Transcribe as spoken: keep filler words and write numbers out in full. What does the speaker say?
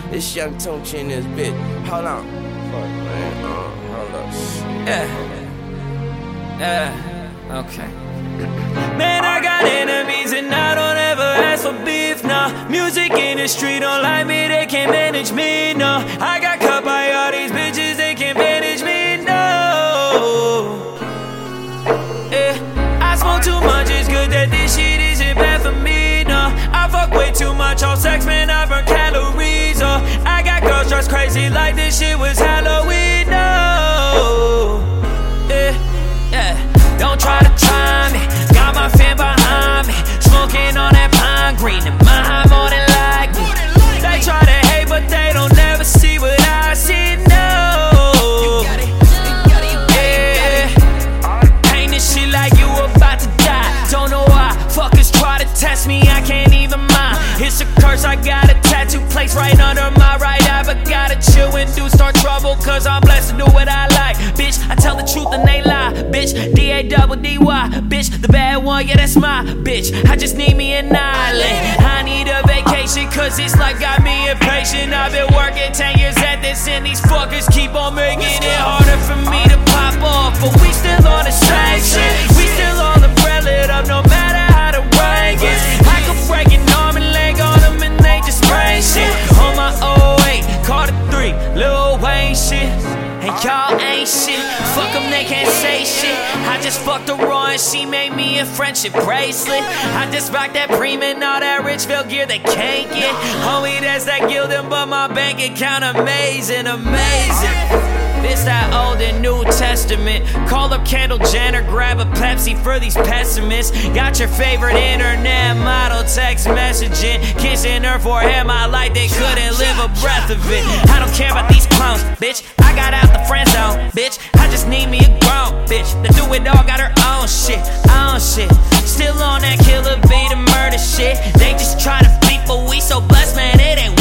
This Young Tunchi in this bitch. Hold on. Fuck, man. Uh, hold up. Yeah. Yeah. Okay. Man, I got enemies and I don't ever ask for beef, nah. Music industry don't like me, they can't manage me, no. I got cut by all these bitches, they can't manage me, no. Yeah. I smoke too much, it's good that this shit isn't bad for me, no. I fuck way too much on sex, man, I burn calories, oh. I got girls dressed crazy like this shit was Halloween, no. Yeah, yeah. Don't try to try me, got my fan behind me, smoking on that pine green, and my high more than like me. They try to hate, but they don't never see what I see, no. Yeah, ain't this shit like you about to die. Don't know why, fuckers try to test me, I can't even mind. It's a curse, I got a tattoo placed right under my right eye, but gotta chill and do start trouble, cause I'm blessed to do what I like. Bitch, I tell the truth and they lie. Bitch, D A double D Y. Bitch, the bad one, yeah, that's my bitch. I just need me an island. I need a vacation, cause this life got me impatient. I've been working ten years at this, and these fuckers keep on making it harder for me to pop off. But we still on the same shit. We still on the bread lit up, no matter how the rain gets. I could break an arm and leg on them, and they just sprain shit. On my oh eight, Carter three, Lil Wayne shit. And y'all ain't shit, fuck them, they can't say shit. I just fucked a raw and she made me a friendship bracelet. I just rock that Prima and all that Richfield gear they can't get. Homie, that's that Gildan, but my bank account amazing, amazing. This that Old and New Testament. Call up Kendall Jenner, grab a Pepsi for these pessimists. Got your favorite internet model text messaging, kissing her forehead, my life, they couldn't live a breath of it. I don't care about these clowns, bitch, I got out the friend zone, bitch. I just need me a grown bitch that do it all, got her own shit, own shit. Still on that killer beat and murder shit. They just try to beat, but we so blessed, man, it ain't